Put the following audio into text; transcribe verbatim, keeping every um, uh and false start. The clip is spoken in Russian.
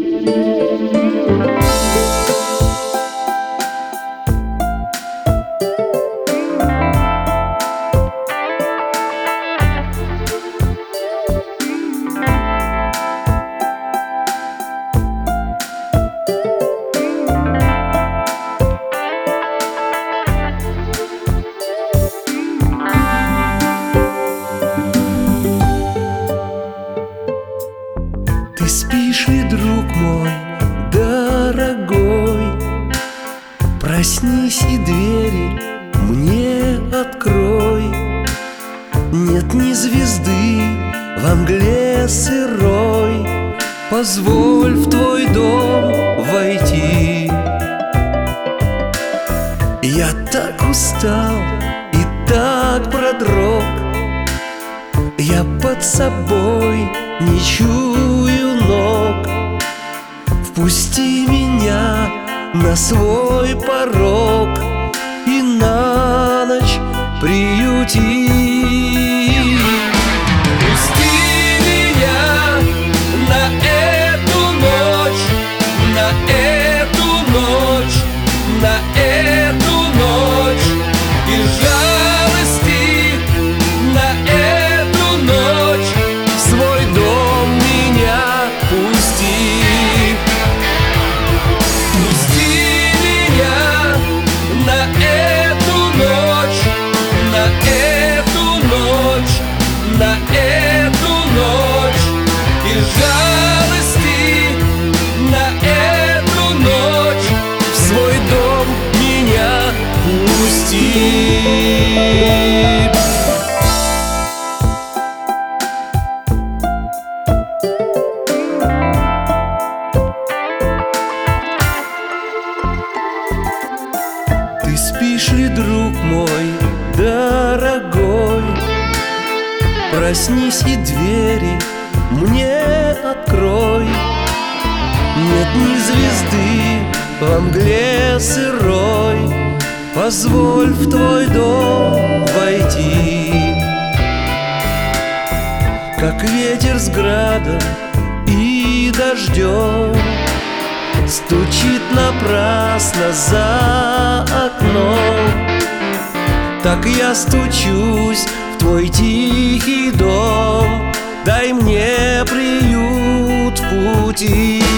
Ты спишь ли, друг мой дорогой? Проснись и двери мне открой. Нет ни звезды во мгле сырой, позволь в твой дом войти. Я так устал и так продрог, я под собой не чую ног. Впусти меня на свой порог и на ночь приюти. Пусти меня на эту ночь, на эту ночь, на эту ночь, и жалости на эту ночь в свой дом меня пусти. Пусти меня на эту ночь, на эту ночь, на эту ночь, и жалости на эту ночь в свой дом меня пусти. Ты спишь ли, друг мой дорогой? Проснись и двери мне открой. Нет ни звезды во мгле сырой, позволь в твой дом войти. Как ветер с градом и дождем стучит напрасно за окном, так я стучусь в твой тихий дом. Дай мне приют в пути.